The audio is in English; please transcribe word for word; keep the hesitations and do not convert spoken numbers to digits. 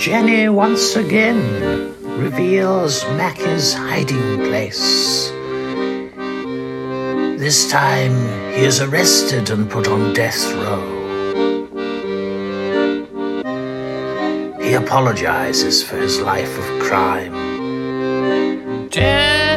Jenny once again reveals Mackie's hiding place. This time he is arrested and put on death row. He apologizes for his life of crime. Jenny